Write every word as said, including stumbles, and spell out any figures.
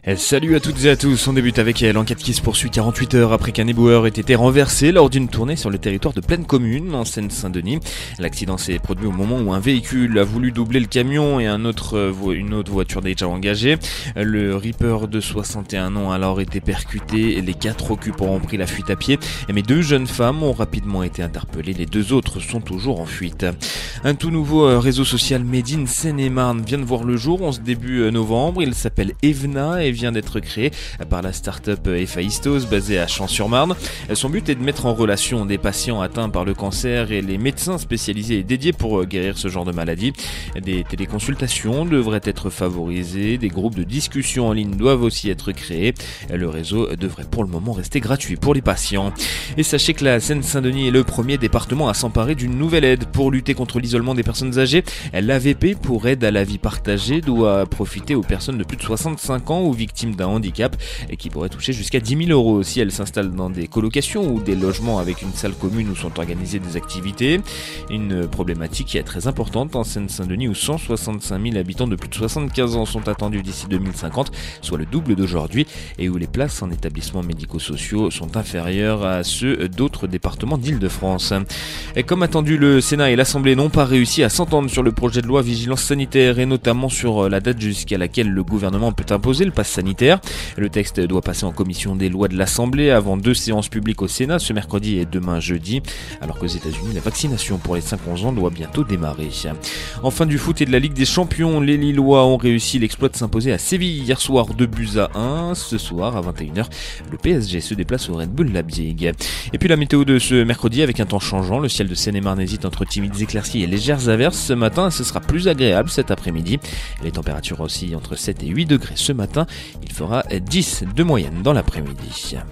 Salut à toutes et à tous, on débute avec l'enquête qui se poursuit quarante-huit heures après qu'un éboueur ait été renversé lors d'une tournée sur le territoire de Plaine Commune, en Seine-Saint-Denis. L'accident s'est produit au moment où un véhicule a voulu doubler le camion et un autre, une autre voiture déjà engagée. Le Reaper de soixante et un ans a alors été percuté, les quatre occupants ont pris la fuite à pied, mais deux jeunes femmes ont rapidement été interpellées, les deux autres sont toujours en fuite. Un tout nouveau réseau social Made in Seine-et-Marne vient de voir le jour en ce début novembre, il s'appelle Evna et vient d'être créé par la start-up Héphaïstos basée à Champs-sur-Marne. Son but est de mettre en relation des patients atteints par le cancer et les médecins spécialisés et dédiés pour guérir ce genre de maladie. Des téléconsultations devraient être favorisées, des groupes de discussion en ligne doivent aussi être créés. Le réseau devrait pour le moment rester gratuit pour les patients. Et sachez que la Seine-Saint-Denis est le premier département à s'emparer d'une nouvelle aide pour lutter contre l'isolement des personnes âgées. L'A V P pour aide à la vie partagée doit profiter aux personnes de plus de soixante-cinq ans ou victimes d'un handicap et qui pourrait toucher jusqu'à dix mille euros si elles s'installent dans des colocations ou des logements avec une salle commune où sont organisées des activités. Une problématique qui est très importante en Seine-Saint-Denis où cent soixante-cinq mille habitants de plus de soixante-quinze ans sont attendus d'ici deux mille cinquante, soit le double d'aujourd'hui, et où les places en établissements médico-sociaux sont inférieures à ceux d'autres départements d'Île-de-France. Et comme attendu, le Sénat et l'Assemblée n'ont pas réussi à s'entendre sur le projet de loi vigilance sanitaire et notamment sur la date jusqu'à laquelle le gouvernement peut imposer le pass sanitaire. Le texte doit passer en commission des lois de l'Assemblée avant deux séances publiques au Sénat ce mercredi et demain jeudi, alors qu'aux États-Unis, la vaccination pour les cinq à onze ans doit bientôt démarrer. En fin du foot et de la Ligue des Champions, les Lillois ont réussi l'exploit de s'imposer à Séville hier soir deux buts à un. Ce soir à vingt et une heures, le P S G se déplace au Red Bull Leipzig. Et puis la météo de ce mercredi avec un temps changeant, le ciel de Seine-et-Marne hésite entre timides éclaircies et légères averses ce matin, ce sera plus agréable cet après-midi. Les températures oscillent entre sept et huit degrés ce matin, il fera dix de moyenne dans l'après-midi.